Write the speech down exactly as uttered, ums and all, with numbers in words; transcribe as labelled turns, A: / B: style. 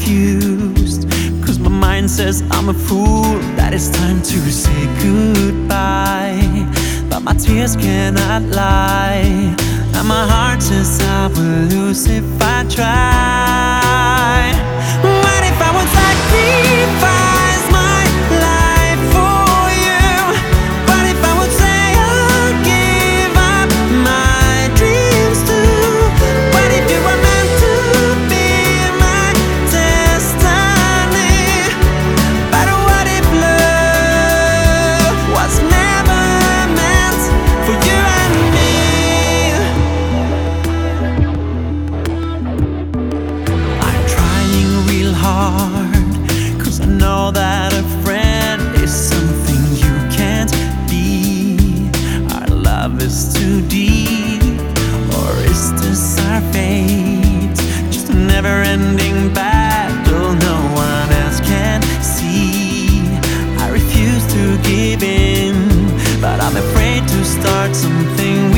A: confused, cause my mind says I'm a fool, that it's time to say goodbye. But my tears cannot lie, and my heart says I will lose if I try. What if I would sacrifice my life for you? What if I would say I'll give up my dreams too? What if you were meant to be my destiny? But what if love was never meant for you and me? I'm trying real hard, cause I know that a friend is something you can't be. Our love is too deep, or is this our fate? Just a never-ending battle no one else can see. I refuse to give in, but I'm afraid to start something